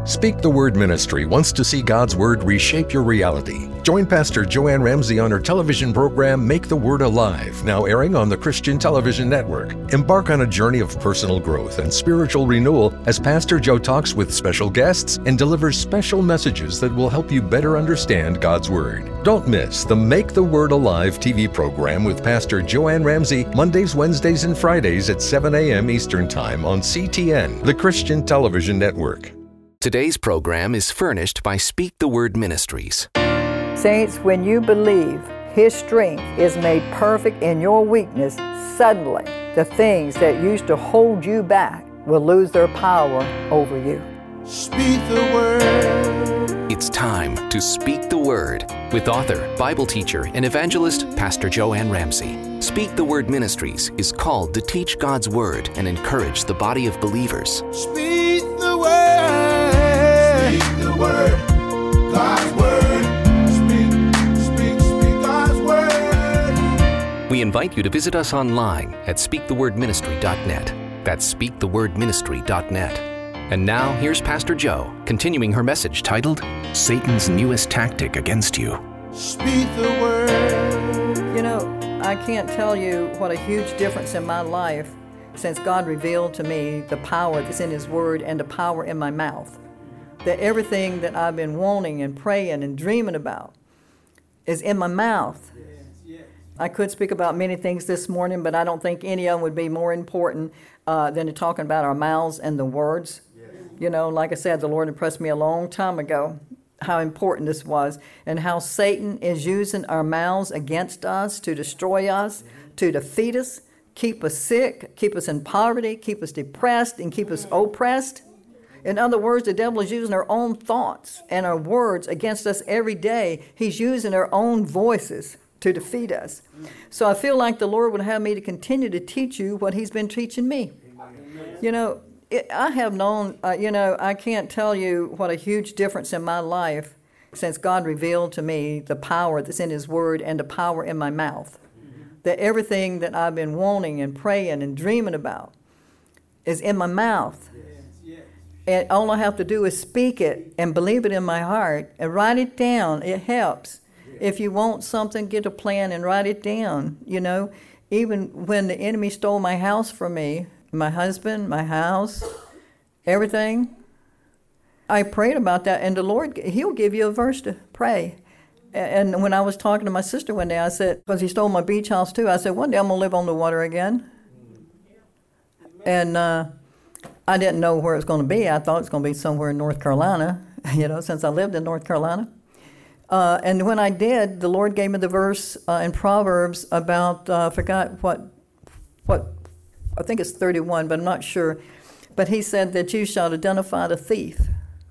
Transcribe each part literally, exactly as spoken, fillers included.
Speak the Word Ministry wants to see God's Word reshape your reality. Join Pastor Joanne Ramsey on her television program, Make the Word Alive, now airing on the Christian Television Network. Embark on a journey of personal growth and spiritual renewal as Pastor Joe talks with special guests and delivers special messages that will help you better understand God's Word. Don't miss the Make the Word Alive T V program with Pastor Joanne Ramsey, Mondays, Wednesdays, and Fridays at seven a.m. Eastern Time on C T N, the Christian Television Network. Today's program is furnished by Speak the Word Ministries. Saints, when you believe His strength is made perfect in your weakness, suddenly the things that used to hold you back will lose their power over you. Speak the Word. It's time to Speak the Word with author, Bible teacher, and evangelist Pastor Joanne Ramsey. Speak the Word Ministries is called to teach God's Word and encourage the body of believers. Speak the Word. Speak the Word. God's Word. Speak, speak, speak God's Word. We invite you to visit us online at speak the word ministry dot net. That's speak the word ministry dot net. And now, here's Pastor Joe, continuing her message titled, Satan's Newest Tactic Against You. Speak the Word. You know, I can't tell you what a huge difference in my life since God revealed to me the power that's in His Word and the power in my mouth. That everything that I've been wanting and praying and dreaming about is in my mouth. Yes, yes. I could speak about many things this morning, but I don't think any of them would be more important uh, than to talking about our mouths and the words. Yes. You know, like I said, the Lord impressed me a long time ago how important this was and how Satan is using our mouths against us to destroy us, to defeat us, keep us sick, keep us in poverty, keep us depressed, and keep us oppressed. In other words, the devil is using our own thoughts and our words against us every day. He's using our own voices to defeat us. So I feel like the Lord would have me to continue to teach you what He's been teaching me. You know, it, I have known, uh, you know, I can't tell you what a huge difference in my life since God revealed to me the power that's in His Word and the power in my mouth. That everything that I've been wanting and praying and dreaming about is in my mouth. And all I have to do is speak it and believe it in my heart and write it down. It helps. If you want something, get a plan and write it down. You know, even when the enemy stole my house from me, my husband, my house, everything, I prayed about that. And the Lord, He'll give you a verse to pray. And when I was talking to my sister one day, I said, because he stole my beach house too, I said, one day I'm going to live on the water again. And uh, I didn't know where it was going to be. I thought it was going to be somewhere in North Carolina, you know, since I lived in North Carolina. Uh, and when I did, the Lord gave me the verse uh, in Proverbs about, uh, I forgot what, what, I think it's thirty-one, but I'm not sure. But He said that you shall identify the thief.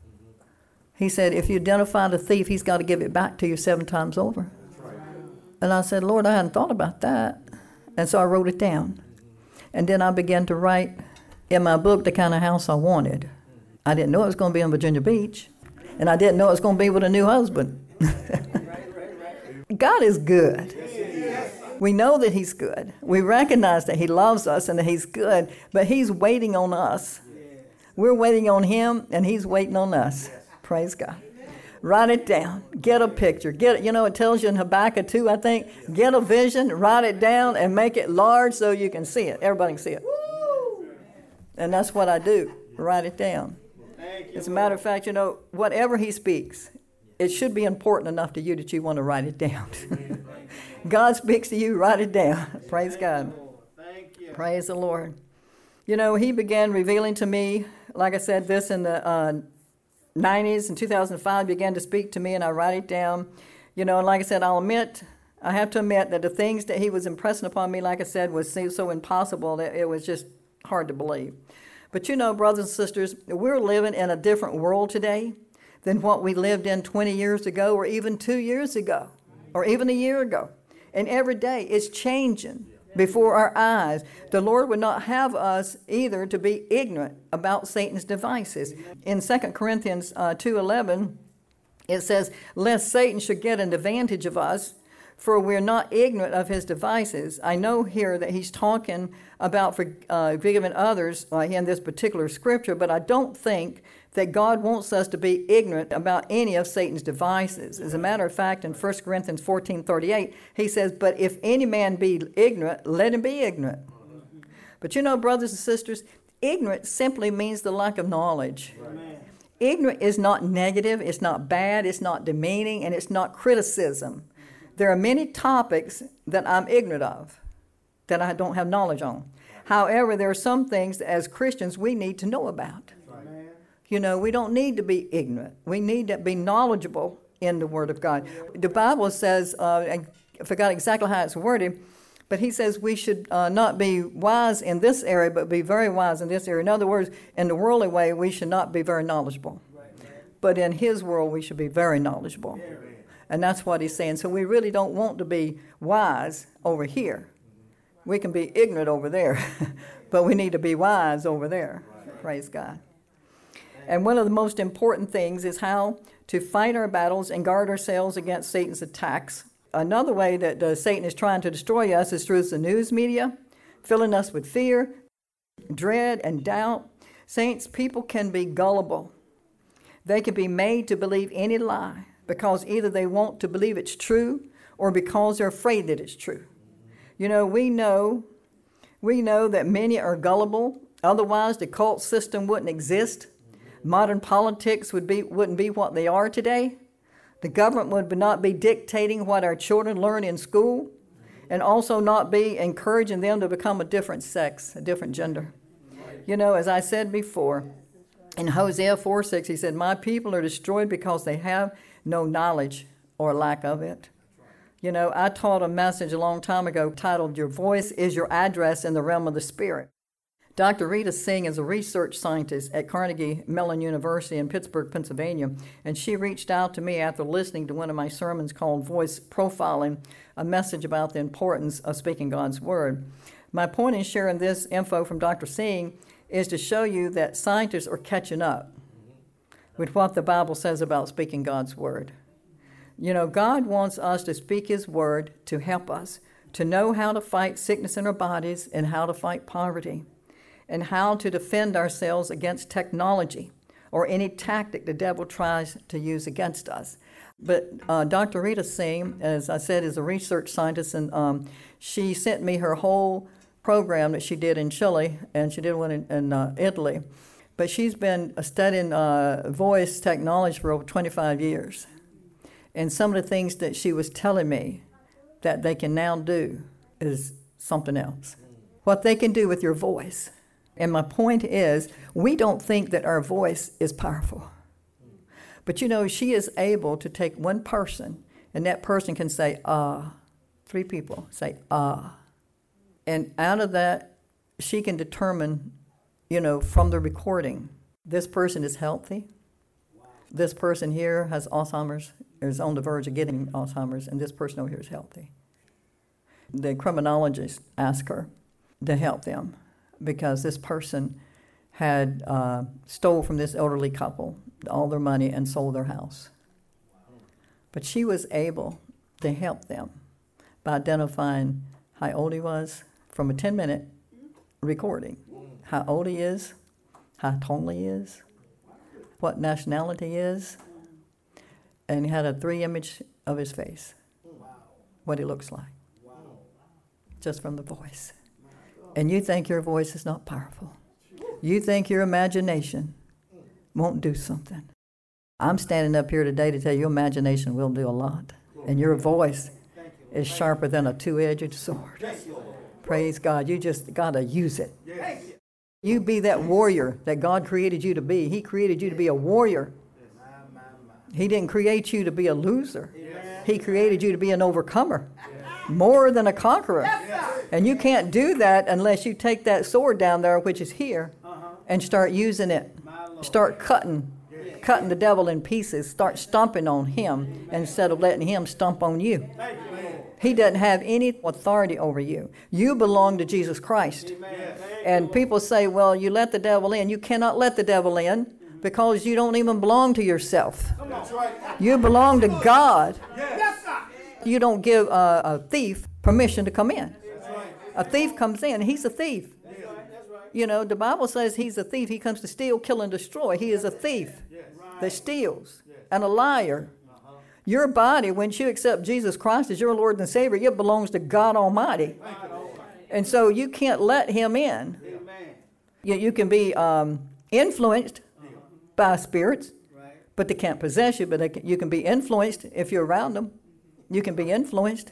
He said, if you identify the thief, he's got to give it back to you seven times over. And I said, Lord, I hadn't thought about that. And so I wrote it down. And then I began to write in my book the kind of house I wanted. I didn't know it was going to be in Virginia Beach. And I didn't know it was going to be with a new husband. God is good. We know that He's good. We recognize that He loves us and that He's good, but He's waiting on us. We're waiting on Him, and He's waiting on us. Praise God. Write it down. Get a picture. Get it. You know, it tells you in Habakkuk two, I think, get a vision, write it down, and make it large so you can see it. Everybody can see it. And that's what I do. Write it down. As a matter of fact, you know, whatever He speaks, it should be important enough to you that you want to write it down. God speaks to you, write it down. Praise God. Praise the Lord. You know, He began revealing to me, like I said, this in the uh, nineties. In two thousand five, began to speak to me, and I write it down. You know, and like I said, I'll admit, I have to admit that the things that He was impressing upon me, like I said, was so impossible that it was just hard to believe. But you know, brothers and sisters, we're living in a different world today than what we lived in twenty years ago, or even two years ago, or even a year ago. And every day it's changing before our eyes. The Lord would not have us either to be ignorant about Satan's devices. In Second Corinthians uh, two eleven, it says, lest Satan should get an advantage of us, for we're not ignorant of his devices. I know here that he's talking about for, uh, forgiving others uh, in this particular scripture, but I don't think that God wants us to be ignorant about any of Satan's devices. As a matter of fact, in First Corinthians fourteen thirty-eight, he says, but if any man be ignorant, let him be ignorant. But you know, brothers and sisters, ignorant simply means the lack of knowledge. Amen. Ignorant is not negative, it's not bad, it's not demeaning, and it's not criticism. There are many topics that I'm ignorant of, that I don't have knowledge on. However, there are some things that as Christians we need to know about. You know, we don't need to be ignorant. We need to be knowledgeable in the Word of God. The Bible says, uh, I forgot exactly how it's worded, but he says we should uh, not be wise in this area, but be very wise in this area. In other words, in the worldly way, we should not be very knowledgeable. But in his world, we should be very knowledgeable. And that's what he's saying. So we really don't want to be wise over here. We can be ignorant over there, but we need to be wise over there. Praise God. And one of the most important things is how to fight our battles and guard ourselves against Satan's attacks. Another way that uh, Satan is trying to destroy us is through the news media, filling us with fear, dread, and doubt. Saints, people can be gullible. They can be made to believe any lie because either they want to believe it's true or because they're afraid that it's true. You know, we know, we know that many are gullible. Otherwise, the cult system wouldn't exist. Modern politics would be, wouldn't be what they are today. The government would not be dictating what our children learn in school, and also not be encouraging them to become a different sex, a different gender. You know, as I said before, in Hosea four six, he said, my people are destroyed because they have no knowledge or lack of it. You know, I taught a message a long time ago titled, Your Voice is Your Address in the Realm of the Spirit. Doctor Rita Singh is a research scientist at Carnegie Mellon University in Pittsburgh, Pennsylvania, and she reached out to me after listening to one of my sermons called Voice Profiling, a message about the importance of speaking God's Word. My point in sharing this info from Doctor Singh is to show you that scientists are catching up with what the Bible says about speaking God's Word. You know, God wants us to speak His Word to help us, to know how to fight sickness in our bodies and how to fight poverty, and how to defend ourselves against technology or any tactic the devil tries to use against us. But uh, Doctor Rita Singh, as I said, is a research scientist, and um, she sent me her whole program that she did in Chile, and she did one in, in uh, Italy. But she's been studying uh, voice technology for over twenty-five years. And some of the things that she was telling me that they can now do is something else. What they can do with your voice. And my point is, we don't think that our voice is powerful. But you know, she is able to take one person, and that person can say, ah. Three people say, ah. And out of that, she can determine, you know, from the recording, this person is healthy. This person here has Alzheimer's, is on the verge of getting Alzheimer's, and this person over here is healthy. The criminologist asked her to help them, because this person had uh, stole from this elderly couple all their money and sold their house. But she was able to help them by identifying how old he was from a ten-minute recording, how old he is, how tall he is, what nationality he is, and he had a three-image of his face, what he looks like, just from the voice. And you think your voice is not powerful. You think your imagination won't do something. I'm standing up here today to tell you your imagination will do a lot. And your voice is sharper than a two-edged sword. Praise God. You just got to use it. You be that warrior that God created you to be. He created you to be a warrior. He didn't create you to be a loser. He created you to be an overcomer, more than a conqueror. And you can't do that unless you take that sword down there, which is here, and start using it. Start cutting, cutting the devil in pieces. Start stomping on him instead of letting him stomp on you. He doesn't have any authority over you. You belong to Jesus Christ. And people say, well, you let the devil in. You cannot let the devil in because you don't even belong to yourself. You belong to God. You don't give a, a thief permission to come in. A thief comes in, he's a thief. You know, the Bible says he's a thief. He comes to steal, kill, and destroy. He is a thief that steals and a liar. Your body, once you accept Jesus Christ as your Lord and Savior, it belongs to God Almighty. And so you can't let him in. You, you can be um, influenced by spirits, but they can't possess you, but they can, you can be influenced if you're around them. You can be influenced.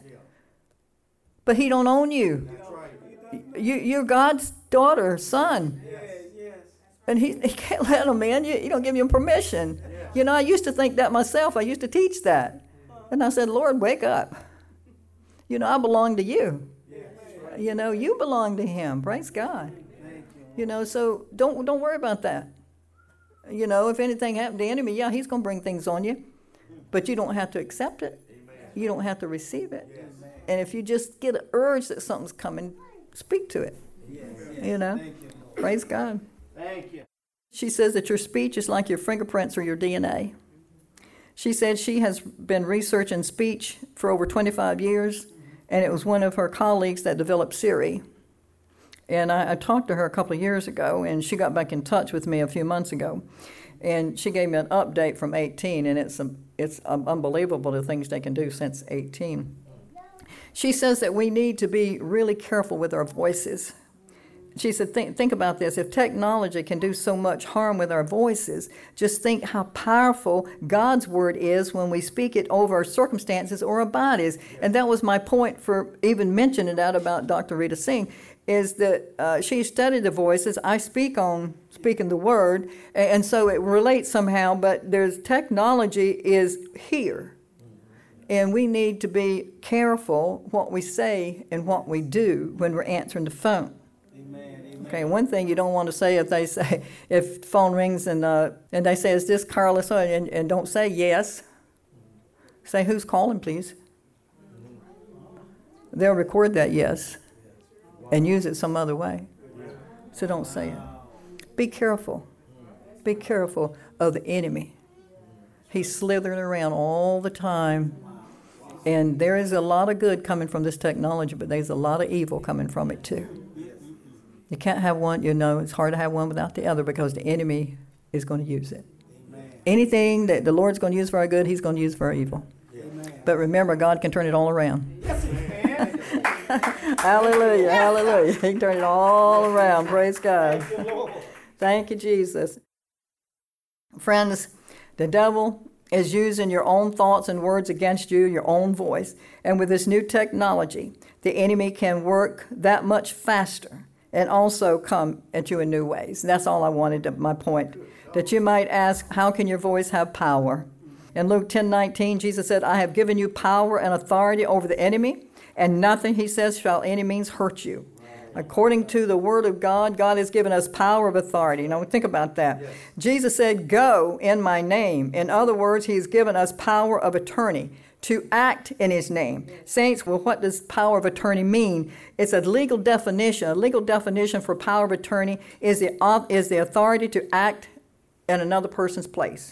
But he don't own you. You you're God's daughter, son. And he, he can't let him in. You, you don't give him permission. You know, I used to think that myself. I used to teach that. And I said, Lord, wake up. You know, I belong to you. You know, you belong to him. Praise God. You know, so don't don't worry about that. You know, if anything happened to the enemy, yeah, he's going to bring things on you. But you don't have to accept it. You don't have to receive it. And if you just get an urge that something's coming, speak to it. You know, praise God. Thank you. She says that your speech is like your fingerprints or your D N A. She said she has been researching speech for over twenty-five years, and it was one of her colleagues that developed Siri. And I, I talked to her a couple of years ago, and she got back in touch with me a few months ago. And she gave me an update from eighteen, and it's um, it's um, unbelievable the things they can do since eighteen. She says that we need to be really careful with our voices. She said, think, think about this. If technology can do so much harm with our voices, just think how powerful God's word is when we speak it over our circumstances or our bodies. And that was my point for even mentioning that about Doctor Rita Singh, is that uh, she studied the voices. I speak on speaking the word, and, and so it relates somehow, but there's technology is here. And we need to be careful what we say and what we do when we're answering the phone. Okay, one thing you don't want to say if they say, if the phone rings and uh, and they say, is this Carla? And, and don't say yes. Say, who's calling, please? They'll record that yes and use it some other way. So don't say it. Be careful. Be careful of the enemy. He's slithering around all the time. And there is a lot of good coming from this technology, but there's a lot of evil coming from it too. You can't have one, you know, it's hard to have one without the other because the enemy is going to use it. Amen. Anything that the Lord's going to use for our good, he's going to use for our evil. Amen. But remember, God can turn it all around. Yes, hallelujah, hallelujah. He can turn it all around. Praise God. Thank you, Thank you, Jesus. Friends, the devil is using your own thoughts and words against you, your own voice. And with this new technology, the enemy can work that much faster and also come at you in new ways. And that's all I wanted to, my point. That you might ask, how can your voice have power? In Luke ten nineteen, Jesus said, I have given you power and authority over the enemy, and nothing, he says, shall any means hurt you. According to the word of God, God has given us power of authority. Now, think about that. Yes. Jesus said, go in my name. In other words, he's given us power of attorney to act in his name. Saints, well, what does power of attorney mean? It's a legal definition. A legal definition for power of attorney is the, is the authority to act in another person's place.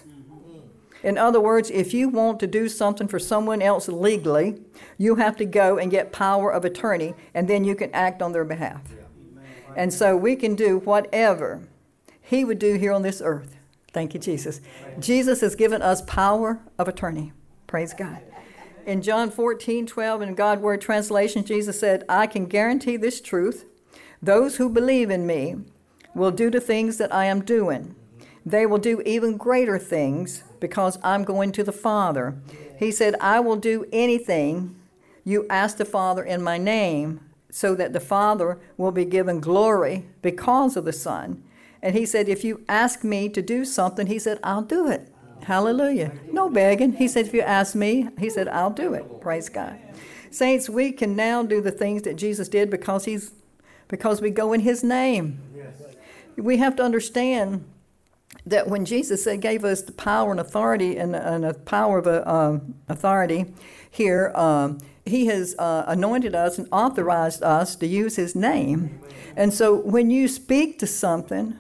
In other words, if you want to do something for someone else legally, you have to go and get power of attorney, and then you can act on their behalf. And so we can do whatever he would do here on this earth. Thank you, Jesus. Jesus has given us power of attorney. Praise God. In John fourteen twelve, in God's Word translation, Jesus said, I can guarantee this truth. Those who believe in me will do the things that I am doing. They will do even greater things because I'm going to the Father. He said, I will do anything you ask the Father in my name so that the Father will be given glory because of the Son. And he said, if you ask me to do something, he said, I'll do it. Hallelujah. No begging. He said, if you ask me, he said, I'll do it. Praise God. Saints, we can now do the things that Jesus did because he's because we go in his name. We have to understand that when Jesus said, gave us the power and authority and, and a power of a, um, authority here, um, he has uh, anointed us and authorized us to use his name. And so when you speak to something,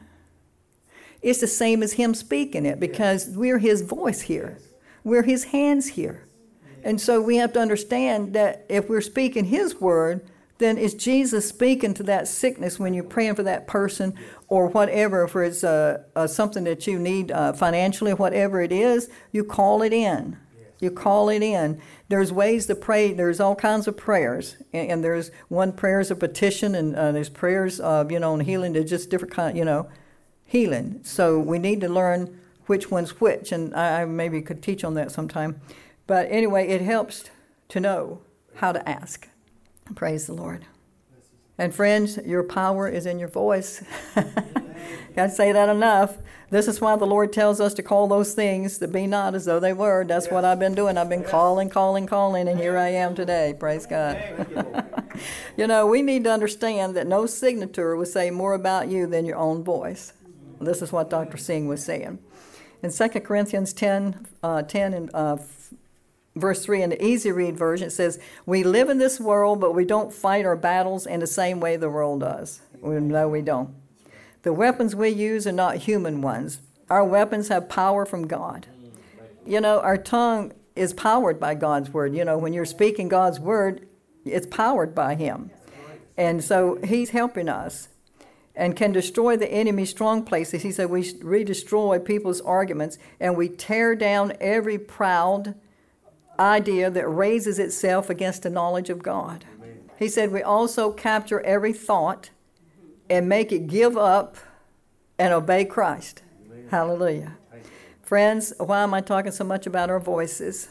it's the same as him speaking it because we're his voice here. We're his hands here. And so we have to understand that if we're speaking his word then it's Jesus speaking to that sickness when you're praying for that person or whatever. If it's uh, uh, something that you need uh, financially, whatever it is, you call it in. You call it in. There's ways to pray. There's all kinds of prayers. And, and there's one prayer is a petition, and uh, there's prayers of, you know, on healing. There's just different kind, you know, healing. So we need to learn which one's which, and I, I maybe could teach on that sometime. But anyway, it helps to know how to ask. Praise the Lord. And friends, your power is in your voice. Can't say that enough. This is why the Lord tells us to call those things that be not as though they were. That's yes. what I've been doing. I've been yes. calling, calling, calling, and here I am today. Praise God. You, you know, we need to understand that no signature will say more about you than your own voice. This is what Doctor Singh was saying. In Second Corinthians ten, uh, ten and uh, verse three, in the easy read version, it says, we live in this world, but we don't fight our battles in the same way the world does. We, no, we don't. The weapons we use are not human ones. Our weapons have power from God. You know, our tongue is powered by God's word. You know, when you're speaking God's word, it's powered by him. And so he's helping us and can destroy the enemy's strong places. He said we re-destroy people's arguments, and we tear down every proud idea that raises itself against the knowledge of God. He said we also capture every thought and make it give up and obey Christ. Amen. Hallelujah. Friends, why am I talking so much about our voices?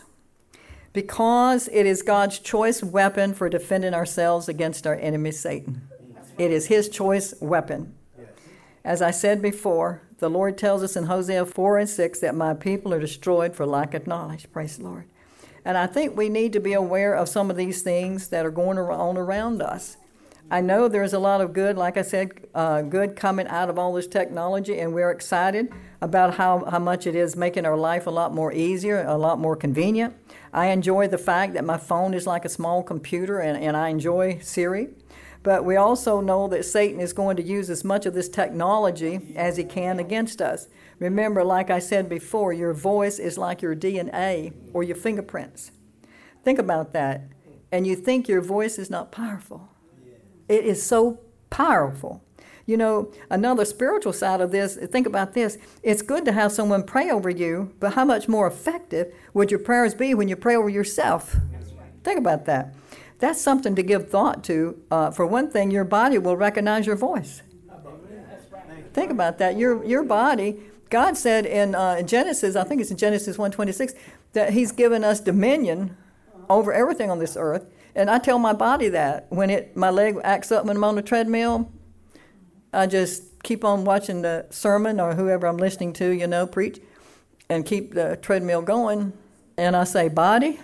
Because it is God's choice weapon for defending ourselves against our enemy, Satan. It is his choice weapon. As I said before, the Lord tells us in Hosea four and six that my people are destroyed for lack of knowledge. Praise the Lord. And I think we need to be aware of some of these things that are going on around us. I know there's a lot of good, like I said, uh, good coming out of all this technology, and we're excited about how, how much it is making our life a lot more easier, a lot more convenient. I enjoy the fact that my phone is like a small computer, and, and I enjoy Siri. But we also know that Satan is going to use as much of this technology as he can against us. Remember, like I said before, your voice is like your D N A or your fingerprints. Think about that. And you think your voice is not powerful. It is so powerful. You know, another spiritual side of this, think about this. It's good to have someone pray over you, but how much more effective would your prayers be when you pray over yourself? Think about that. That's something to give thought to. Uh, for one thing, your body will recognize your voice. Think about that. Your your body, God said in uh, Genesis, I think it's in Genesis one twenty-six, that he's given us dominion over everything on this earth. And I tell my body that when it my leg acts up when I'm on the treadmill, I just keep on watching the sermon or whoever I'm listening to, you know, preach, and keep the treadmill going. And I say, body,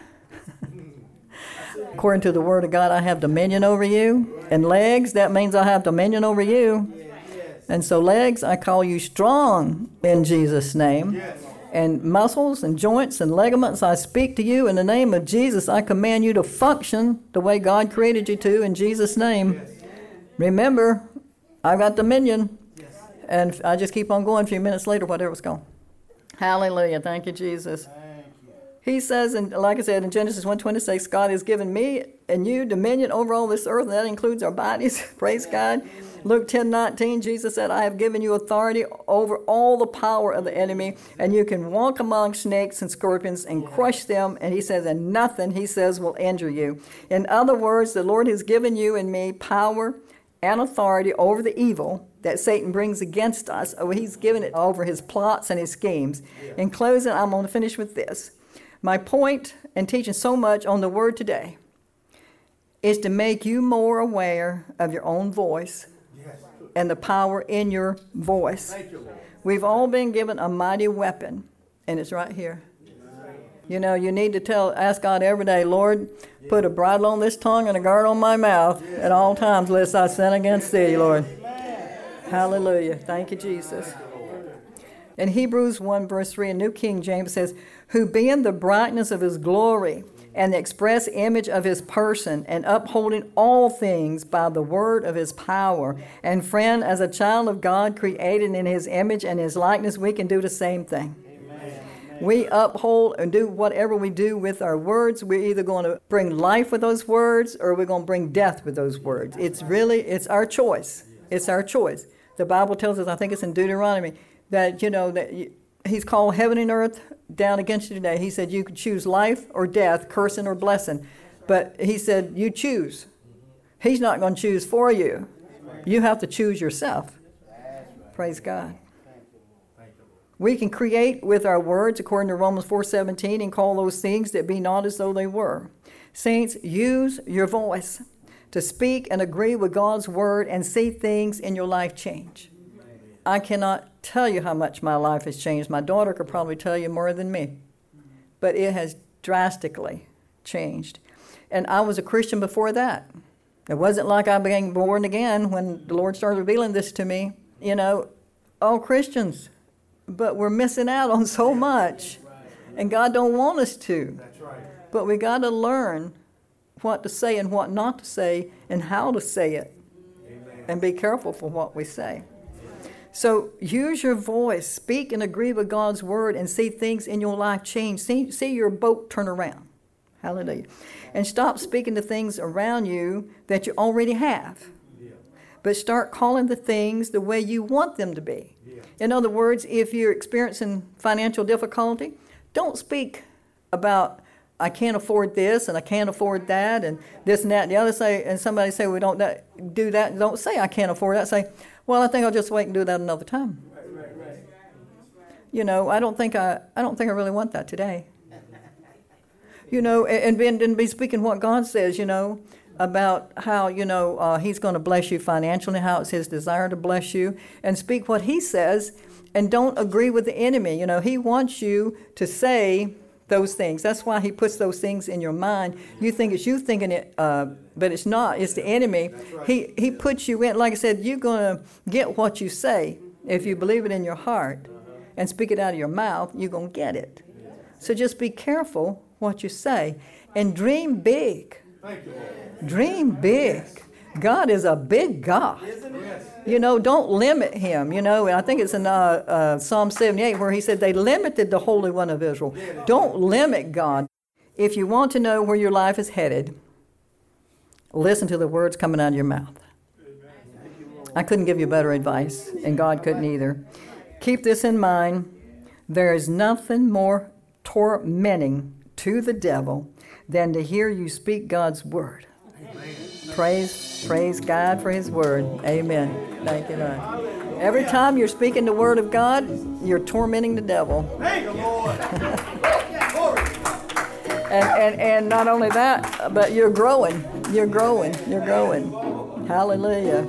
according to the word of God, I have dominion over you. And legs, that means I have dominion over you. And so legs, I call you strong in Jesus' name. And muscles and joints and ligaments, I speak to you in the name of Jesus. I command you to function the way God created you to in Jesus' name. Yes. Remember, I got dominion. Yes. And I just keep on going. A few minutes later, whatever was gone. Hallelujah. Thank you, Jesus. Thank you. He says, and like I said, in Genesis one twenty-six, God has given me and you dominion over all this earth, and that includes our bodies. Praise God. Luke ten nineteen, Jesus said, I have given you authority over all the power of the enemy, and you can walk among snakes and scorpions and crush them. And he says, and nothing, he says, will injure you. In other words, the Lord has given you and me power and authority over the evil that Satan brings against us. Oh, he's given it over his plots and his schemes. In closing, I'm going to finish with this. My point in teaching so much on the word today is to make you more aware of your own voice and the power in your voice. We've all been given a mighty weapon, and it's right here. You know, you need to tell, ask God every day, Lord, put a bridle on this tongue and a guard on my mouth at all times, lest I sin against thee, Lord. Hallelujah. Thank you, Jesus. In Hebrews one, verse three, in New King James says, who being the brightness of his glory and the express image of his person, and upholding all things by the word of his power. And friend, as a child of God created in his image and his likeness, we can do the same thing. Amen. We uphold and do whatever we do with our words. We're either going to bring life with those words or we're going to bring death with those words. It's really, it's our choice. It's our choice. The Bible tells us, I think it's in Deuteronomy, that, you know, that you, he's called heaven and earth down against you today. He said you could choose life or death, cursing or blessing. But he said, you choose. He's not going to choose for you. You have to choose yourself. Praise God. We can create with our words, according to Romans four seventeen, and call those things that be not as though they were. Saints, use your voice to speak and agree with God's word and see things in your life change. I cannot tell you how much my life has changed. My daughter could probably tell you more than me. But it has drastically changed. And I was a Christian before that. It wasn't like I became born again when the Lord started revealing this to me. You know, all Christians, but we're missing out on so much. And God don't want us to. But we got to learn what to say and what not to say and how to say it. And be careful for what we say. So use your voice, speak and agree with God's word, and see things in your life change. See, see your boat turn around. Hallelujah. And stop speaking to things around you that you already have. But start calling the things the way you want them to be. In other words, if you're experiencing financial difficulty, don't speak about, I can't afford this and I can't afford that and this and that and the other. Say, and somebody say, we don't do that. Don't say, I can't afford that. Say, well, I think I'll just wait and do that another time. Right, right, right. You know, I don't think I, I don't think I really want that today. You know, and be, and be speaking what God says, you know, about how, you know, uh, he's going to bless you financially, how it's his desire to bless you, and speak what he says, and don't agree with the enemy. You know, he wants you to say those things. That's why he puts those things in your mind. You think it's you thinking it, uh, but it's not. It's the enemy. Right. He he puts you in, like I said, you're going to get what you say. If you believe it in your heart and speak it out of your mouth, you're going to get it. So just be careful what you say, and dream big. Thank you, Lord. Dream big. God is a big God. You know, don't limit him, you know. And I think it's in uh, uh, Psalm seventy-eight where he said they limited the Holy One of Israel. Don't limit God. If you want to know where your life is headed, listen to the words coming out of your mouth. I couldn't give you better advice, and God couldn't either. Keep this in mind. There is nothing more tormenting to the devil than to hear you speak God's word. Amen. Praise, praise God for his word. Amen. Thank you, Lord. Every time you're speaking the word of God, you're tormenting the devil. Thank you, Lord. and, and, and not only that, but you're growing. You're growing. You're growing. Hallelujah.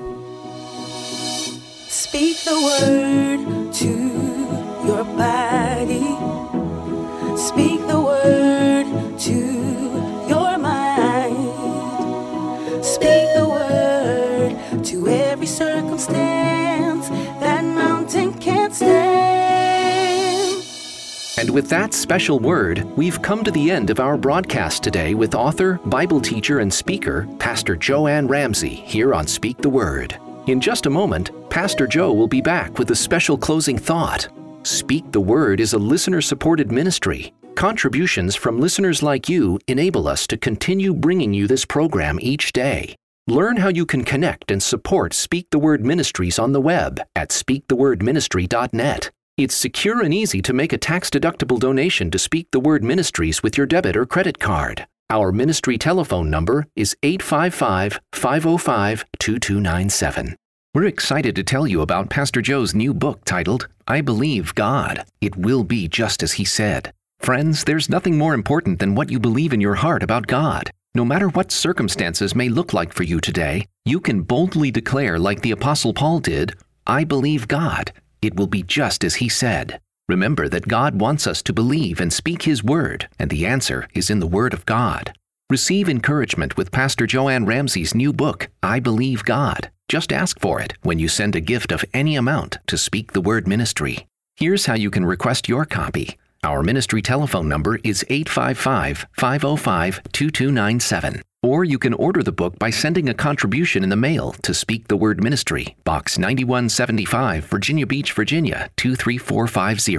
Speak the word to your body. Speak the word to your mind. Speak the word to every circumstance that mountain can't stand. And with that special word, we've come to the end of our broadcast today with author, Bible teacher, and speaker, Pastor Joanne Ramsey, here on Speak the Word. In just a moment, Pastor Joe will be back with a special closing thought. Speak the Word is a listener-supported ministry. Contributions from listeners like you enable us to continue bringing you this program each day. Learn how you can connect and support Speak the Word Ministries on the web at speak the word ministry dot net. It's secure and easy to make a tax-deductible donation to Speak the Word Ministries with your debit or credit card. Our ministry telephone number is eight five five, five oh five, two two nine seven. We're excited to tell you about Pastor Joe's new book titled, I Believe God. It Will Be Just As He Said. Friends, there's nothing more important than what you believe in your heart about God. No matter what circumstances may look like for you today, you can boldly declare like the Apostle Paul did, I believe God. It will be just as He said. Remember that God wants us to believe and speak His Word, and the answer is in the Word of God. Receive encouragement with Pastor Joanne Ramsey's new book, I Believe God. Just ask for it when you send a gift of any amount to Speak the Word Ministry. Here's how you can request your copy. Our ministry telephone number is eight five five, five oh five, two two nine seven. Or you can order the book by sending a contribution in the mail to Speak the Word Ministry, Box ninety-one seventy-five, Virginia Beach, Virginia, two three four five zero.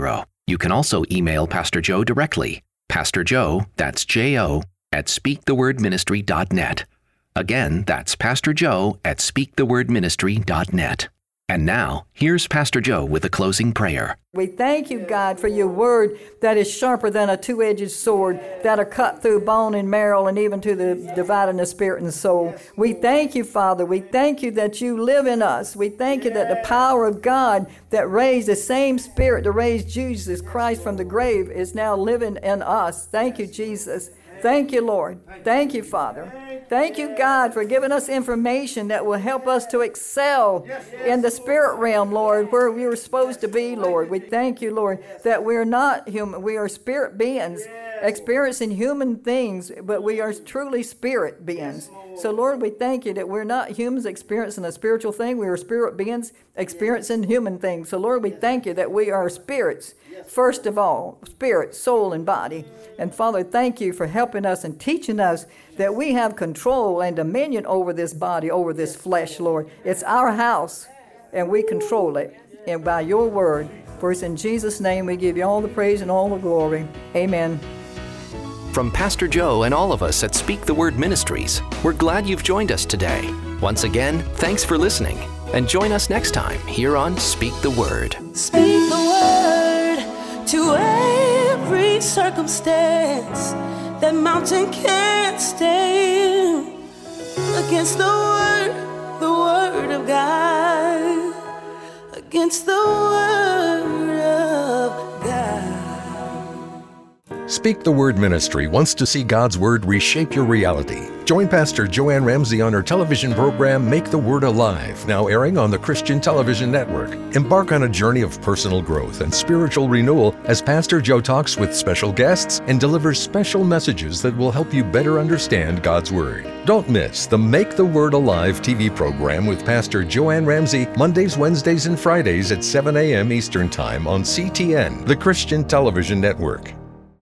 You can also email Pastor Joe directly. Pastor Joe, that's J O, at speak the word ministry dot net. Again, that's Pastor Joe at speak the word ministry dot net. And now, here's Pastor Joe with a closing prayer. We thank you, God, for your word that is sharper than a two-edged sword, that'll cut through bone and marrow and even to the dividing the spirit and soul. We thank you, Father. We thank you that you live in us. We thank you that the power of God that raised the same spirit to raise Jesus Christ from the grave is now living in us. Thank you, Jesus. Thank you, Lord. Thank you, Father. Thank you, God, for giving us information that will help us to excel in the spirit realm, Lord, where we were supposed to be, Lord. We thank you, Lord, that we're not human. We are spirit beings experiencing human things, but we are truly spirit beings. So, Lord, we thank you that we're not humans experiencing a spiritual thing. We are spirit beings experiencing human things. So, Lord, we thank you that we are spirits, first of all, spirit, soul, and body. And, Father, thank you for helping us and teaching us that we have control and dominion over this body, over this flesh, Lord. It's our house, and we control it. And by your word, for it's in Jesus' name we give you all the praise and all the glory. Amen. From Pastor Joe and all of us at Speak the Word Ministries, we're glad you've joined us today. Once again, thanks for listening. And join us next time here on Speak the Word. Speak the word to every circumstance. That mountain can't stand against the word, the word of God. Against the word of God. Speak the Word Ministry wants to see God's Word reshape your reality. Join Pastor Joanne Ramsey on her television program, Make the Word Alive, now airing on the Christian Television Network. Embark on a journey of personal growth and spiritual renewal as Pastor Joe talks with special guests and delivers special messages that will help you better understand God's Word. Don't miss the Make the Word Alive T V program with Pastor Joanne Ramsey, Mondays, Wednesdays, and Fridays at seven a.m. Eastern Time on C T N, the Christian Television Network.